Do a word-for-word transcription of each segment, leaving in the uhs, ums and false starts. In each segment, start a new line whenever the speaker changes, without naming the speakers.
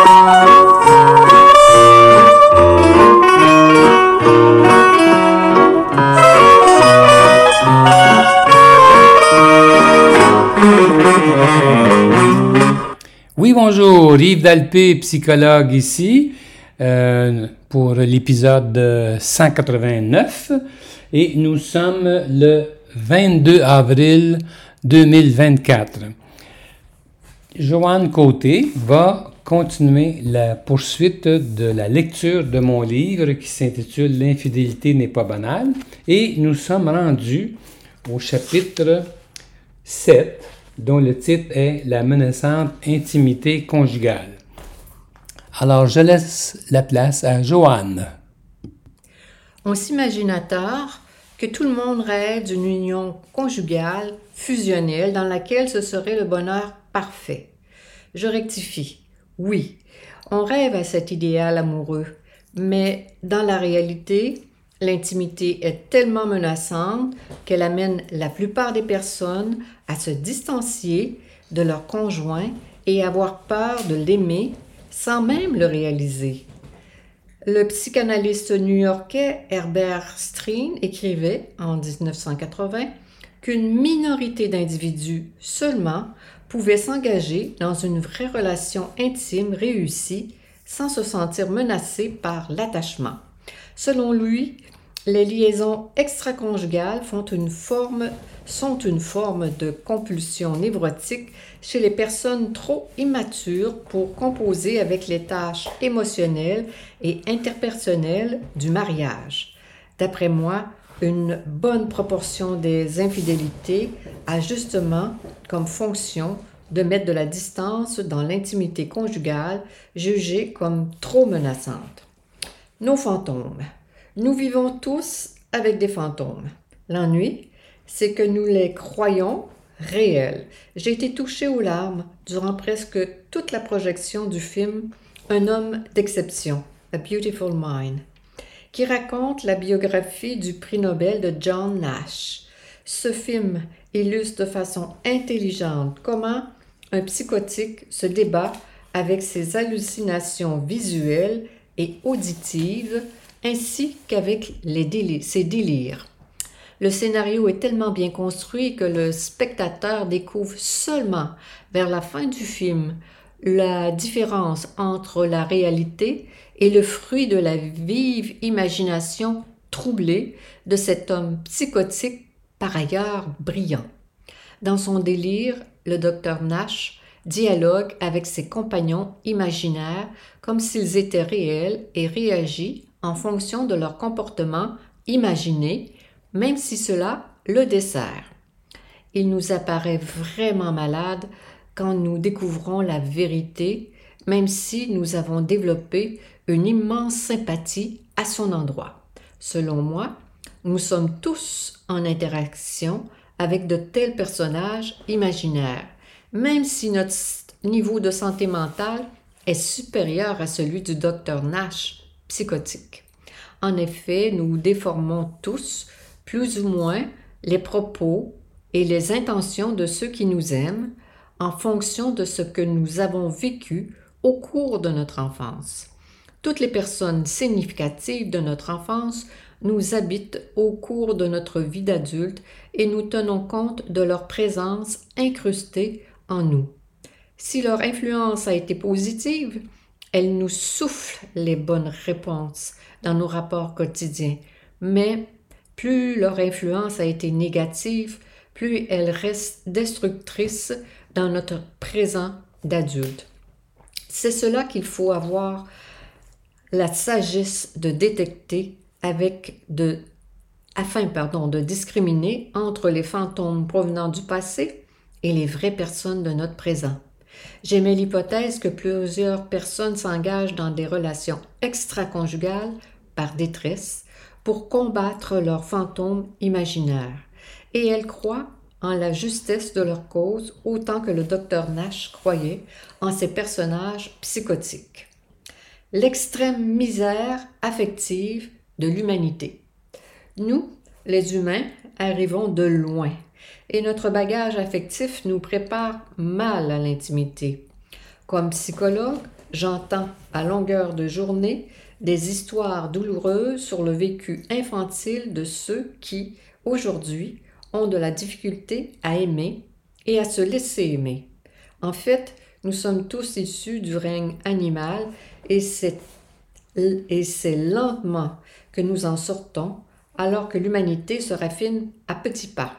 Oui, bonjour, Yves Dalpé, psychologue ici, euh, pour l'épisode cent quatre-vingt-neuf, et nous sommes le vingt-deux avril deux mille vingt-quatre. Joanne Côté va continuer la poursuite de la lecture de mon livre qui s'intitule « L'infidélité n'est pas banale » et nous sommes rendus au chapitre sept, dont le titre est « La menaçante intimité conjugale ». Alors, je laisse la place à Joanne.
On s'imagine à tort que tout le monde rêve d'une union conjugale, fusionnelle, dans laquelle ce serait le bonheur parfait. Je rectifie. Oui, on rêve à cet idéal amoureux, mais dans la réalité, l'intimité est tellement menaçante qu'elle amène la plupart des personnes à se distancier de leur conjoint et avoir peur de l'aimer sans même le réaliser. Le psychanalyste new-yorkais Herbert Steen écrivait en dix-neuf cent quatre-vingts qu'une minorité d'individus seulement pouvait s'engager dans une vraie relation intime réussie sans se sentir menacé par l'attachement. Selon lui, les liaisons extraconjugales font une forme, sont une forme de compulsion névrotique chez les personnes trop immatures pour composer avec les tâches émotionnelles et interpersonnelles du mariage. D'après moi, une bonne proportion des infidélités a justement comme fonction de mettre de la distance dans l'intimité conjugale jugée comme trop menaçante. Nos fantômes. Nous vivons tous avec des fantômes. L'ennui, c'est que nous les croyons réels. J'ai été touchée aux larmes durant presque toute la projection du film « Un homme d'exception », A Beautiful Mind, qui raconte la biographie du prix Nobel de John Nash. Ce film illustre de façon intelligente comment un psychotique se débat avec ses hallucinations visuelles et auditives ainsi qu'avec les délires, ses délires. Le scénario est tellement bien construit que le spectateur découvre seulement vers la fin du film la différence entre la réalité et le fruit de la vive imagination troublée de cet homme psychotique par ailleurs brillant. Dans son délire, le docteur Nash dialogue avec ses compagnons imaginaires comme s'ils étaient réels et réagit en fonction de leur comportement imaginé, même si cela le dessert. Il nous apparaît vraiment malade quand nous découvrons la vérité, même si nous avons développé une immense sympathie à son endroit. Selon moi, nous sommes tous en interaction avec de tels personnages imaginaires, même si notre niveau de santé mentale est supérieur à celui du docteur Nash psychotique. En effet, nous déformons tous, plus ou moins, les propos et les intentions de ceux qui nous aiment en fonction de ce que nous avons vécu au cours de notre enfance. Toutes les personnes significatives de notre enfance nous habitent au cours de notre vie d'adulte et nous tenons compte de leur présence incrustée en nous. Si leur influence a été positive, elle nous souffle les bonnes réponses dans nos rapports quotidiens, mais plus leur influence a été négative, plus elle reste destructrice dans notre présent d'adulte. C'est cela qu'il faut avoir la sagesse de détecter avec de, afin pardon, de discriminer entre les fantômes provenant du passé et les vraies personnes de notre présent. J'émets l'hypothèse que plusieurs personnes s'engagent dans des relations extraconjugales par détresse pour combattre leurs fantômes imaginaires, et elles croient en la justesse de leur cause autant que le docteur Nash croyait en ces personnages psychotiques. L'extrême misère affective de l'humanité. Nous, les humains, arrivons de loin et notre bagage affectif nous prépare mal à l'intimité. Comme psychologue, j'entends à longueur de journée des histoires douloureuses sur le vécu infantile de ceux qui, aujourd'hui, ont de la difficulté à aimer et à se laisser aimer. En fait, nous sommes tous issus du règne animal et c'est, et c'est lentement que nous en sortons alors que l'humanité se raffine à petits pas.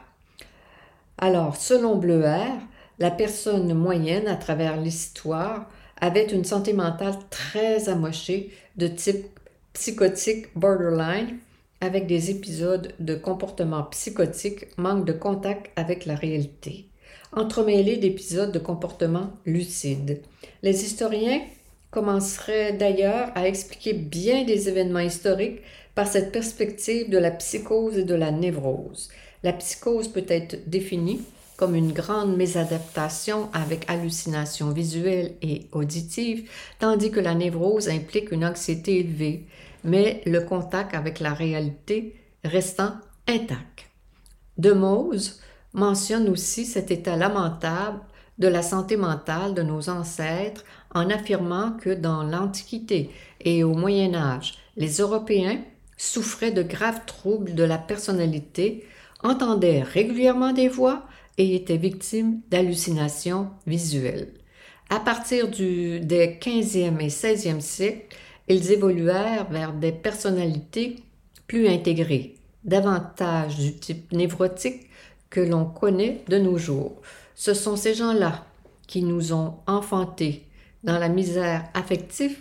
Alors, selon Bleuer, la personne moyenne à travers l'histoire avait une santé mentale très amochée de type psychotique borderline avec des épisodes de comportement psychotique, manque de contact avec la réalité, entremêlés d'épisodes de comportement lucide. Les historiens commenceraient d'ailleurs à expliquer bien des événements historiques par cette perspective de la psychose et de la névrose. La psychose peut être définie comme une grande mésadaptation avec hallucinations visuelles et auditives, tandis que la névrose implique une anxiété élevée, mais le contact avec la réalité restant intact. De Mause mentionne aussi cet état lamentable de la santé mentale de nos ancêtres en affirmant que dans l'Antiquité et au Moyen Âge, les Européens souffraient de graves troubles de la personnalité, entendaient régulièrement des voix et étaient victimes d'hallucinations visuelles. À partir du, des quinzième et seizième siècles, ils évoluèrent vers des personnalités plus intégrées, davantage du type névrotique que l'on connaît de nos jours. Ce sont ces gens-là qui nous ont enfantés dans la misère affective,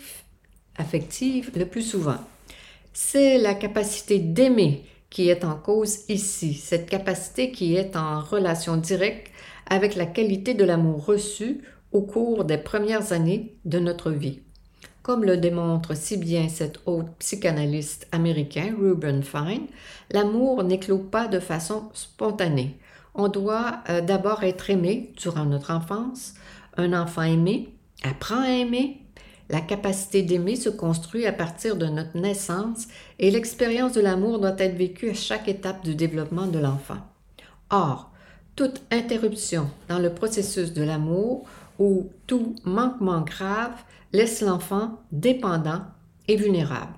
affective le plus souvent. C'est la capacité d'aimer qui est en cause ici, cette capacité qui est en relation directe avec la qualité de l'amour reçu au cours des premières années de notre vie. Comme le démontre si bien cet autre psychanalyste américain, Reuben Fine, l'amour n'éclot pas de façon spontanée. On doit euh, d'abord être aimé durant notre enfance. Un enfant aimé apprend à aimer. La capacité d'aimer se construit à partir de notre naissance et l'expérience de l'amour doit être vécue à chaque étape du développement de l'enfant. Or, toute interruption dans le processus de l'amour ou tout manquement grave laisse l'enfant dépendant et vulnérable.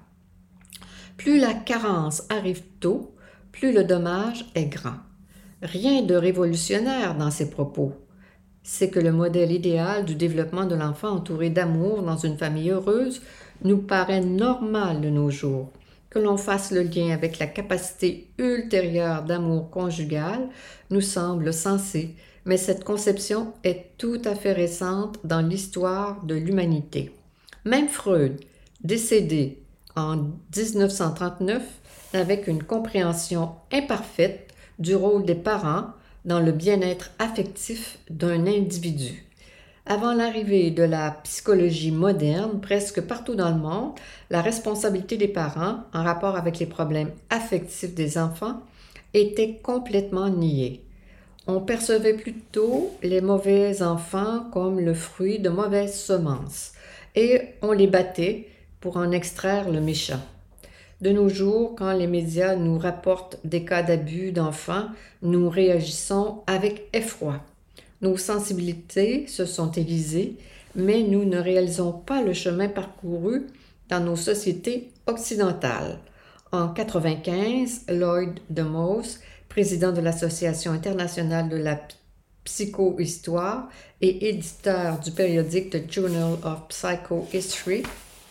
Plus la carence arrive tôt, plus le dommage est grand. Rien de révolutionnaire dans ces propos. C'est que le modèle idéal du développement de l'enfant entouré d'amour dans une famille heureuse nous paraît normal de nos jours. Que l'on fasse le lien avec la capacité ultérieure d'amour conjugal nous semble sensé, mais cette conception est tout à fait récente dans l'histoire de l'humanité. Même Freud, décédé en dix-neuf cent trente-neuf, avec une compréhension imparfaite du rôle des parents dans le bien-être affectif d'un individu. Avant l'arrivée de la psychologie moderne, presque partout dans le monde, la responsabilité des parents en rapport avec les problèmes affectifs des enfants était complètement niée. On percevait plutôt les mauvais enfants comme le fruit de mauvaises semences et on les battait pour en extraire le méchant. De nos jours, quand les médias nous rapportent des cas d'abus d'enfants, nous réagissons avec effroi. Nos sensibilités se sont aiguisées, mais nous ne réalisons pas le chemin parcouru dans nos sociétés occidentales. En quatre-vingt-quinze, Lloyd de Mause, président de l'Association internationale de la psychohistoire et éditeur du périodique The Journal of Psychohistory,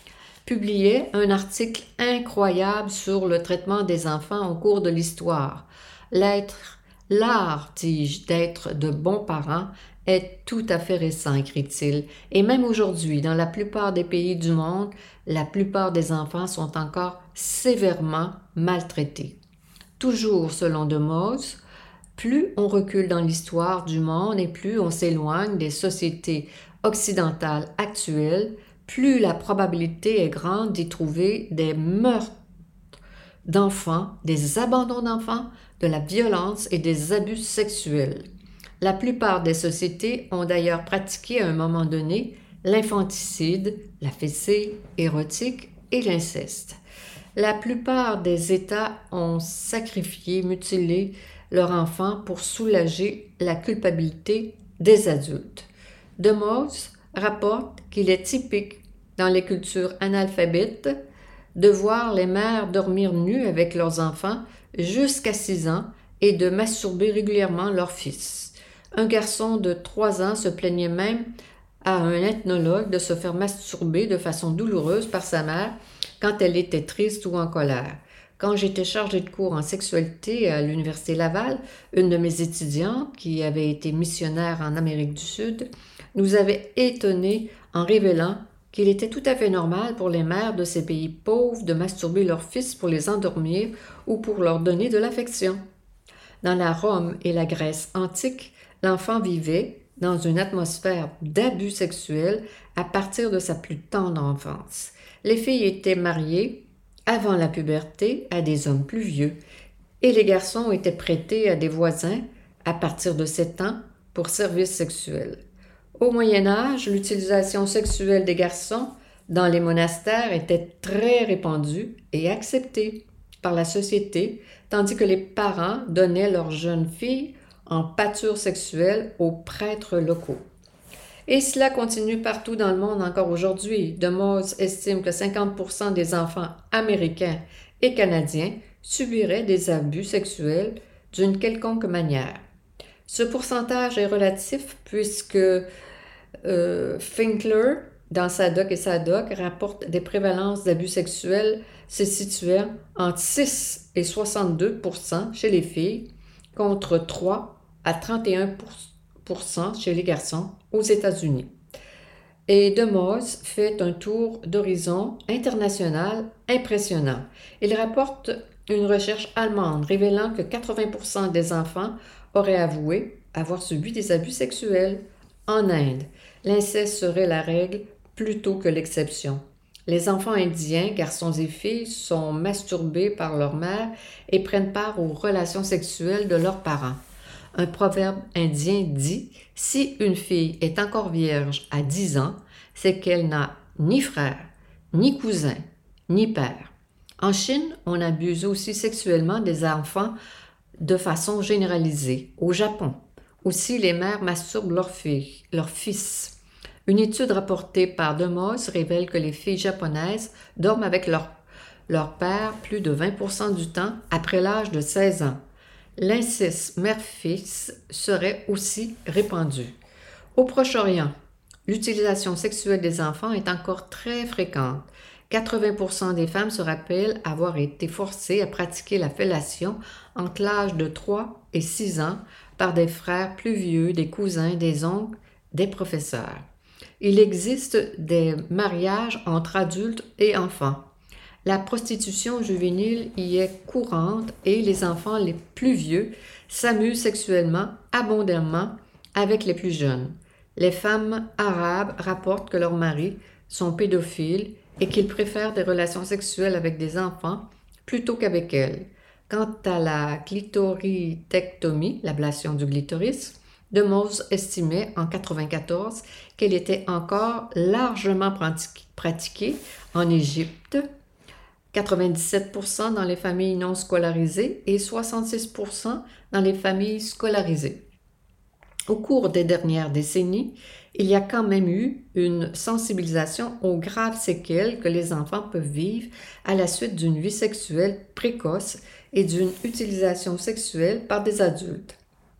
publiait un article incroyable sur le traitement des enfants au cours de l'histoire. L'être, l'art, dis-je, d'être de bons parents est tout à fait récent, écrit-il, et même aujourd'hui, dans la plupart des pays du monde, la plupart des enfants sont encore sévèrement maltraités. Toujours selon de Mause, plus on recule dans l'histoire du monde et plus on s'éloigne des sociétés occidentales actuelles, plus la probabilité est grande d'y trouver des meurtres d'enfants, des abandons d'enfants, de la violence et des abus sexuels. La plupart des sociétés ont d'ailleurs pratiqué à un moment donné l'infanticide, la fessée érotique et l'inceste. La plupart des États ont sacrifié, mutilé leurs enfants pour soulager la culpabilité des adultes. De Mause rapporte qu'il est typique dans les cultures analphabètes, de voir les mères dormir nues avec leurs enfants jusqu'à six ans et de masturber régulièrement leur fils. Un garçon de trois ans se plaignait même à un ethnologue de se faire masturber de façon douloureuse par sa mère quand elle était triste ou en colère. Quand j'étais chargée de cours en sexualité à l'Université Laval, une de mes étudiantes, qui avait été missionnaire en Amérique du Sud, nous avait étonnés en révélant qu'il était tout à fait normal pour les mères de ces pays pauvres de masturber leurs fils pour les endormir ou pour leur donner de l'affection. Dans la Rome et la Grèce antique, l'enfant vivait dans une atmosphère d'abus sexuels à partir de sa plus tendre enfance. Les filles étaient mariées avant la puberté à des hommes plus vieux et les garçons étaient prêtés à des voisins à partir de sept ans pour services sexuels. Au Moyen Âge, l'utilisation sexuelle des garçons dans les monastères était très répandue et acceptée par la société, tandis que les parents donnaient leurs jeunes filles en pâture sexuelle aux prêtres locaux. Et cela continue partout dans le monde encore aujourd'hui. De Moss estime que cinquante pour cent des enfants américains et canadiens subiraient des abus sexuels d'une quelconque manière. Ce pourcentage est relatif puisque euh, Finkler, dans Sadoc et Sadoc, rapporte des prévalences d'abus sexuels se situant entre six et soixante-deux pour cent chez les filles, contre trois à trente et un pour cent chez les garçons aux États-Unis. Et De Moss fait un tour d'horizon international impressionnant. Il rapporte une recherche allemande révélant que quatre-vingts pour cent des enfants auraient avoué avoir subi des abus sexuels. En Inde, l'inceste serait la règle plutôt que l'exception. Les enfants indiens, garçons et filles, sont masturbés par leur mère et prennent part aux relations sexuelles de leurs parents. Un proverbe indien dit « Si une fille est encore vierge à dix ans, c'est qu'elle n'a ni frère, ni cousin, ni père. » En Chine, on abuse aussi sexuellement des enfants de façon généralisée. Au Japon, aussi les mères masturbent leurs filles, leurs fils. Une étude rapportée par De Moss révèle que les filles japonaises dorment avec leur, leur père plus de vingt pour cent du temps après l'âge de seize ans. L'inceste mère-fils serait aussi répandu. Au Proche-Orient, l'utilisation sexuelle des enfants est encore très fréquente. quatre-vingts pour cent des femmes se rappellent avoir été forcées à pratiquer la fellation entre l'âge de trois et six ans par des frères plus vieux, des cousins, des oncles, des professeurs. Il existe des mariages entre adultes et enfants. La prostitution juvénile y est courante et les enfants les plus vieux s'amusent sexuellement abondamment avec les plus jeunes. Les femmes arabes rapportent que leurs maris sont pédophiles et qu'ils préfèrent des relations sexuelles avec des enfants plutôt qu'avec elles. Quant à la clitoridectomie, l'ablation du clitoris, De Moss estimait en quatre-vingt-quatorze qu'elle était encore largement pratiquée en Égypte, quatre-vingt-dix-sept pour cent dans les familles non scolarisées et soixante-six pour cent dans les familles scolarisées. Au cours des dernières décennies, il y a quand même eu une sensibilisation aux graves séquelles que les enfants peuvent vivre à la suite d'une vie sexuelle précoce et d'une utilisation sexuelle par des adultes.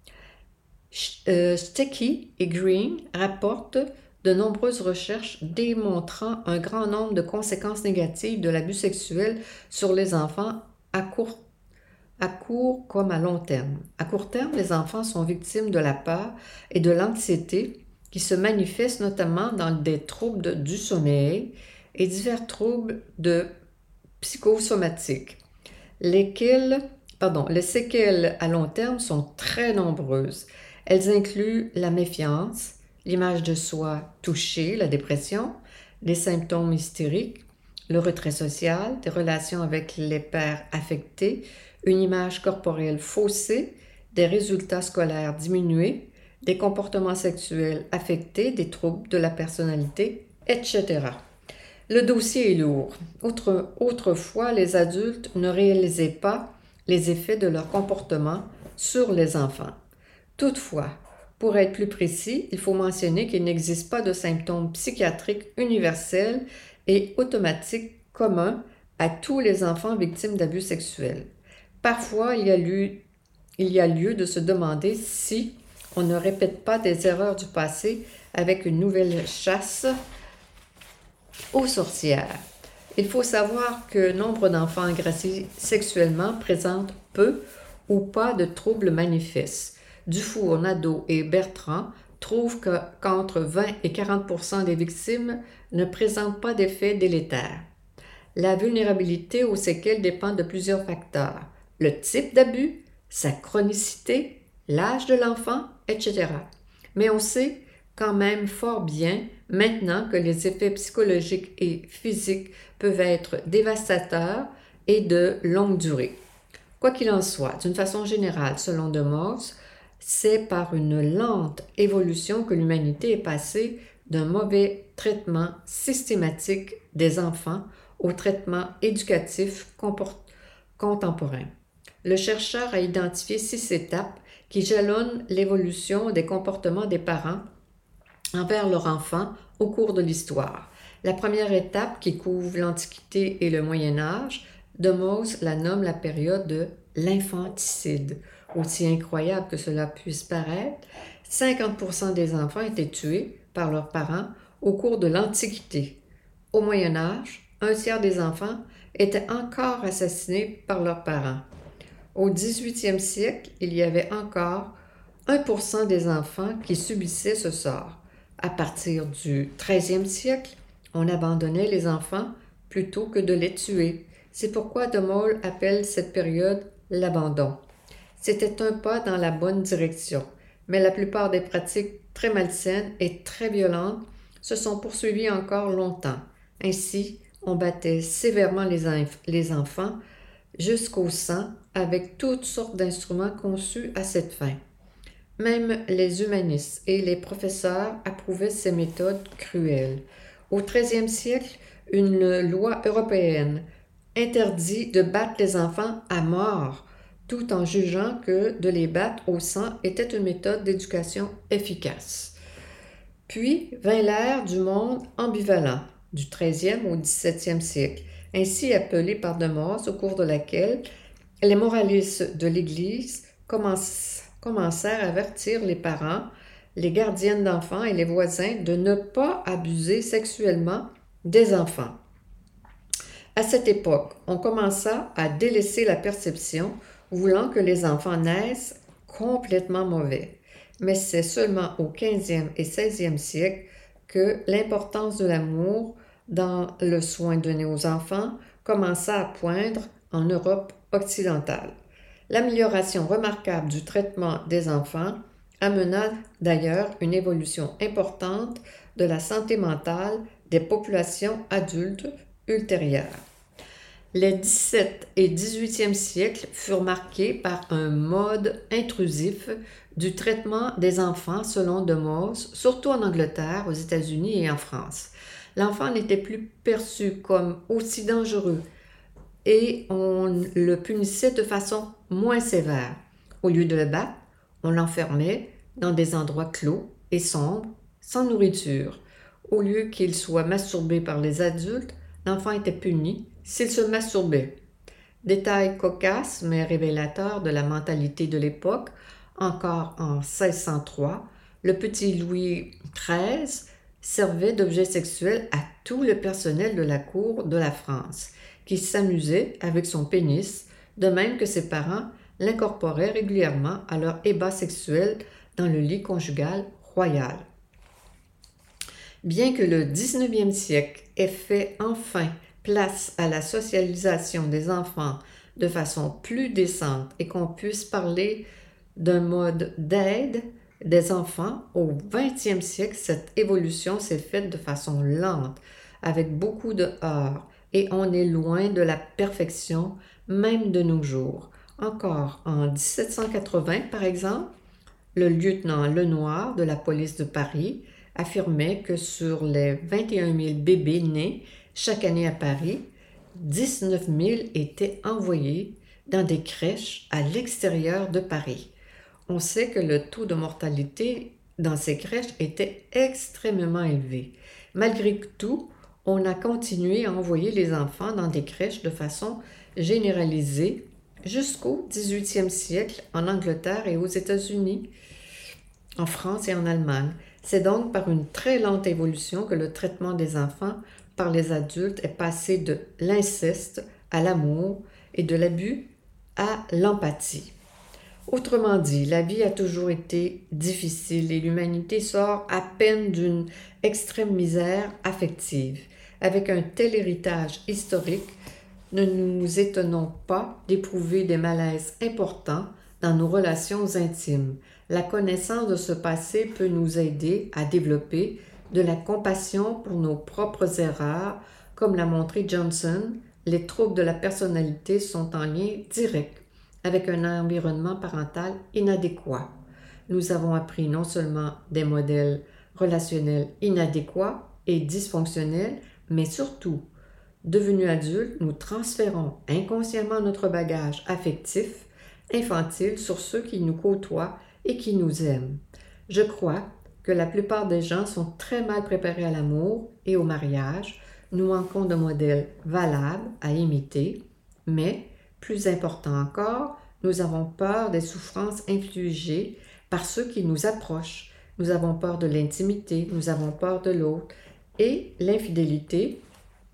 Stecky et Green rapportent de nombreuses recherches démontrant un grand nombre de conséquences négatives de l'abus sexuel sur les enfants à court, à court comme à long terme. À court terme, les enfants sont victimes de la peur et de l'anxiété qui se manifestent notamment dans des troubles de, du sommeil et divers troubles de psychosomatiques, lesquels, pardon, les séquelles à long terme sont très nombreuses. Elles incluent la méfiance, l'image de soi touchée, la dépression, les symptômes hystériques, le retrait social, des relations avec les pairs affectés, une image corporelle faussée, des résultats scolaires diminués, des comportements sexuels affectés, des troubles de la personnalité, et cetera. Le dossier est lourd. Autre, autrefois, les adultes ne réalisaient pas les effets de leur comportement sur les enfants. Toutefois, Pour être plus précis, il faut mentionner qu'il n'existe pas de symptômes psychiatriques universels et automatiques communs à tous les enfants victimes d'abus sexuels. Parfois, il y a lieu, il y a lieu de se demander si on ne répète pas des erreurs du passé avec une nouvelle chasse aux sorcières. Il faut savoir que nombre d'enfants agressés sexuellement présentent peu ou pas de troubles manifestes. Dufour, Nadeau et Bertrand trouvent que, qu'entre vingt et quarante pour cent des victimes ne présentent pas d'effets délétères. La vulnérabilité aux séquelles dépend de plusieurs facteurs. Le type d'abus, sa chronicité, l'âge de l'enfant, et cetera. Mais on sait quand même fort bien maintenant que les effets psychologiques et physiques peuvent être dévastateurs et de longue durée. Quoi qu'il en soit, d'une façon générale, selon De Moos, c'est par une lente évolution que l'humanité est passée d'un mauvais traitement systématique des enfants au traitement éducatif comport- contemporain. Le chercheur a identifié six étapes qui jalonnent l'évolution des comportements des parents envers leur enfant au cours de l'histoire. La première étape, qui couvre l'Antiquité et le Moyen Âge, De Moos la nomme la période de l'infanticide. Aussi incroyable que cela puisse paraître, cinquante pour cent des enfants étaient tués par leurs parents au cours de l'Antiquité. Au Moyen Âge, un tiers des enfants étaient encore assassinés par leurs parents. Au dix-huitième siècle, il y avait encore un pour cent des enfants qui subissaient ce sort. À partir du treizième siècle, on abandonnait les enfants plutôt que de les tuer. C'est pourquoi De Mol appelle cette période l'abandon. C'était un pas dans la bonne direction, mais la plupart des pratiques très malsaines et très violentes se sont poursuivies encore longtemps. Ainsi, on battait sévèrement les, inf- les enfants jusqu'au sang avec toutes sortes d'instruments conçus à cette fin. Même les humanistes et les professeurs approuvaient ces méthodes cruelles. Au treizième siècle, une loi européenne interdit de battre les enfants à mort, tout en jugeant que de les battre au sang était une méthode d'éducation efficace. Puis vint l'ère du monde ambivalent, du treizième au dix-septième siècle, ainsi appelée par De Moos, au cours de laquelle les moralistes de l'Église commencent, commencèrent à avertir les parents, les gardiennes d'enfants et les voisins de ne pas abuser sexuellement des enfants. À cette époque, on commença à délaisser la perception, voulant que les enfants naissent complètement mauvais. Mais c'est seulement au quinzième et seizième siècle que l'importance de l'amour dans le soin donné aux enfants commença à poindre en Europe occidentale. L'amélioration remarquable du traitement des enfants amena d'ailleurs une évolution importante de la santé mentale des populations adultes ultérieures. Les dix-septième et dix-huitième siècles furent marqués par un mode intrusif du traitement des enfants selon De Moos, surtout en Angleterre, aux États-Unis et en France. L'enfant n'était plus perçu comme aussi dangereux et on le punissait de façon moins sévère. Au lieu de le battre, on l'enfermait dans des endroits clos et sombres, sans nourriture. Au lieu qu'il soit masturbé par les adultes, l'enfant était puni s'il se masturbait. Détail cocasse mais révélateur de la mentalité de l'époque, encore en seize cent trois, le petit Louis treize servait d'objet sexuel à tout le personnel de la cour de la France, qui s'amusait avec son pénis, de même que ses parents l'incorporaient régulièrement à leur ébat sexuel dans le lit conjugal royal. Bien que le dix-neuvième siècle ait fait enfin place à la socialisation des enfants de façon plus décente et qu'on puisse parler d'un mode d'aide des enfants, au vingtième siècle, cette évolution s'est faite de façon lente, avec beaucoup de heurts, et on est loin de la perfection, même de nos jours. Encore en dix-sept cent quatre-vingts, par exemple, le lieutenant Lenoir de la police de Paris affirmait que sur les vingt et un mille bébés nés chaque année à Paris, dix-neuf mille étaient envoyés dans des crèches à l'extérieur de Paris. On sait que le taux de mortalité dans ces crèches était extrêmement élevé. Malgré tout, on a continué à envoyer les enfants dans des crèches de façon généralisée jusqu'au dix-huitième siècle en Angleterre et aux États-Unis, en France et en Allemagne. C'est donc par une très lente évolution que le traitement des enfants par les adultes est passé de l'inceste à l'amour et de l'abus à l'empathie. Autrement dit, la vie a toujours été difficile et l'humanité sort à peine d'une extrême misère affective. Avec un tel héritage historique, ne nous étonnons pas d'éprouver des malaises importants dans nos relations intimes. La connaissance de ce passé peut nous aider à développer de la compassion pour nos propres erreurs. Comme l'a montré Johnson, les troubles de la personnalité sont en lien direct avec un environnement parental inadéquat. Nous avons appris non seulement des modèles relationnels inadéquats et dysfonctionnels, mais surtout, devenus adultes, nous transférons inconsciemment notre bagage affectif, infantile sur ceux qui nous côtoient et qui nous aiment. Je crois que la plupart des gens sont très mal préparés à l'amour et au mariage. Nous manquons de modèles valables à imiter, mais plus important encore, nous avons peur des souffrances infligées par ceux qui nous approchent. Nous avons peur de l'intimité, nous avons peur de l'autre. Et l'infidélité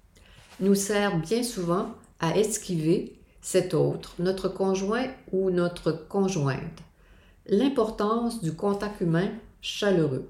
nous sert bien souvent à esquiver cet autre, notre conjoint ou notre conjointe. L'importance du contact humain chaleureux.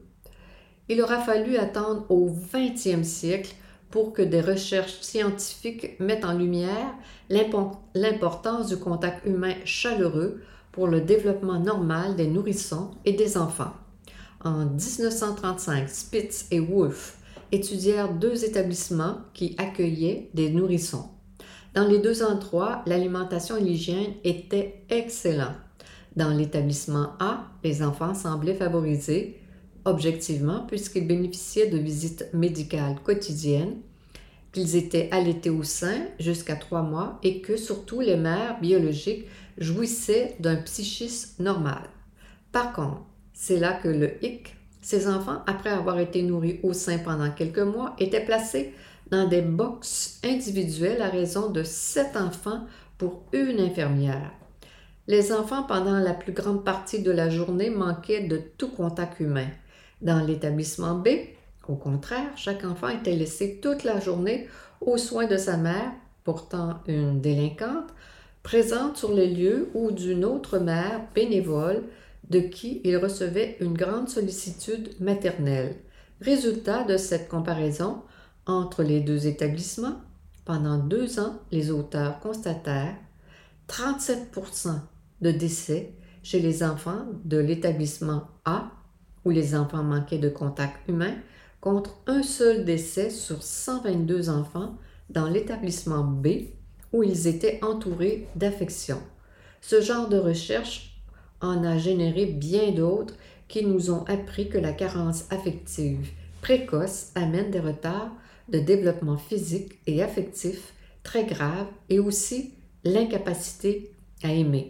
Il aura fallu attendre au vingtième siècle pour que des recherches scientifiques mettent en lumière l'importance du contact humain chaleureux pour le développement normal des nourrissons et des enfants. En dix-neuf cent trente-cinq, Spitz et Wolfe étudièrent deux établissements qui accueillaient des nourrissons. Dans les deux endroits, l'alimentation et l'hygiène étaient excellents. Dans l'établissement A, les enfants semblaient favorisés objectivement puisqu'ils bénéficiaient de visites médicales quotidiennes, qu'ils étaient allaités au sein jusqu'à trois mois et que surtout les mères biologiques jouissaient d'un psychisme normal. Par contre, c'est là que le hic, ces enfants, après avoir été nourris au sein pendant quelques mois, étaient placés dans des boxes individuelles à raison de sept enfants pour une infirmière. Les enfants, pendant la plus grande partie de la journée, manquaient de tout contact humain. Dans l'établissement B, au contraire, chaque enfant était laissé toute la journée aux soins de sa mère, pourtant une délinquante, présente sur les lieux ou d'une autre mère bénévole de qui il recevait une grande sollicitude maternelle. Résultat de cette comparaison entre les deux établissements, pendant deux ans, les auteurs constatèrent trente-sept pour cent de décès chez les enfants de l'établissement A, où les enfants manquaient de contact humain, contre un seul décès sur cent vingt-deux enfants dans l'établissement B, où ils étaient entourés d'affection. Ce genre de recherche en a généré bien d'autres qui nous ont appris que la carence affective précoce amène des retards de développement physique et affectif très graves et aussi l'incapacité à aimer.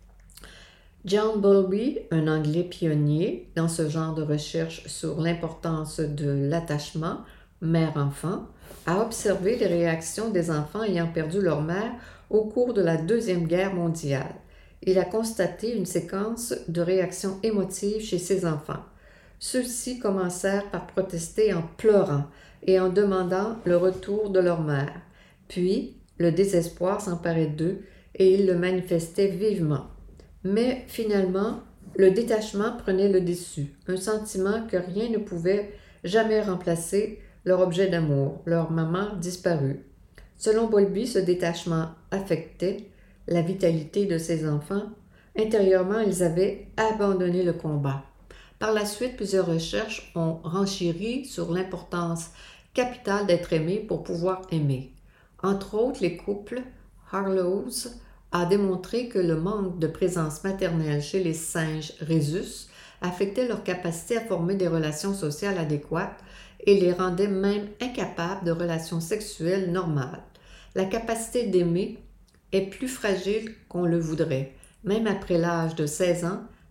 John Bowlby, un Anglais pionnier dans ce genre de recherche sur l'importance de l'attachement mère-enfant, a observé les réactions des enfants ayant perdu leur mère au cours de la Deuxième Guerre mondiale. Il a constaté une séquence de réactions émotives chez ces enfants. Ceux-ci commencèrent par protester en pleurant et en demandant le retour de leur mère. Puis, le désespoir s'emparait d'eux et ils le manifestaient vivement. Mais finalement, le détachement prenait le dessus, un sentiment que rien ne pouvait jamais remplacer leur objet d'amour, leur maman disparue. Selon Bowlby, ce détachement affectait la vitalité de ses enfants. Intérieurement, ils avaient abandonné le combat. Par la suite, plusieurs recherches ont renchéri sur l'importance capitale d'être aimé pour pouvoir aimer. Entre autres, les couples Harlows a démontré que le manque de présence maternelle chez les singes rhésus affectait leur capacité à former des relations sociales adéquates et les rendait même incapables de relations sexuelles normales. La capacité d'aimer est plus fragile qu'on le voudrait. Même après l'âge de seize ans,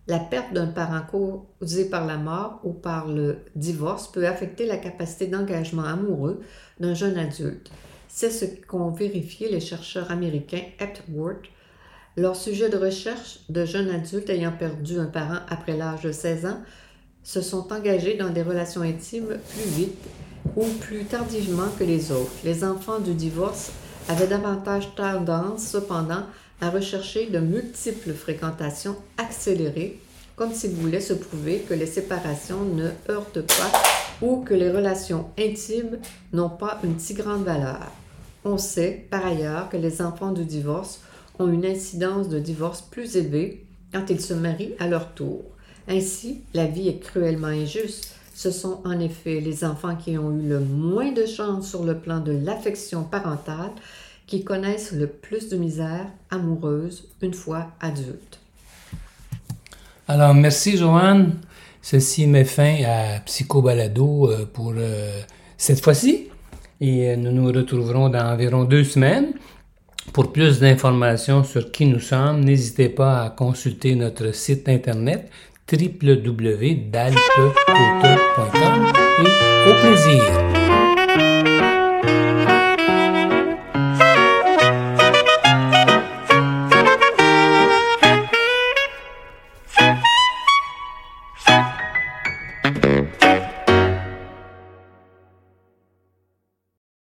La perte d'un parent causée par la mort ou par le divorce peut affecter la capacité d'engagement amoureux d'un jeune adulte. C'est ce qu'ont vérifié les chercheurs américains Epworth. Leur sujet de recherche de jeunes adultes ayant perdu un parent après l'âge de seize ans se sont engagés dans des relations intimes plus vite ou plus tardivement que les autres. Les enfants du divorce avaient davantage tendance, cependant, à rechercher de multiples fréquentations accélérées, comme s'ils voulaient se prouver que les séparations ne heurtent pas ou que les relations intimes n'ont pas une si grande valeur. On sait, par ailleurs, que les enfants du divorce ont une incidence de divorce plus élevée quand ils se marient à leur tour. Ainsi, la vie est cruellement injuste. Ce sont en effet les enfants qui ont eu le moins de chance sur le plan de l'affection parentale qui connaissent le plus de misère amoureuse une fois adultes.
Alors, merci Joanne. Ceci met fin à Psycho Balado pour euh, cette fois-ci. Et nous nous retrouverons dans environ deux semaines. Pour plus d'informations sur qui nous sommes, n'hésitez pas à consulter notre site internet w w w point dalpecôte point com et au plaisir!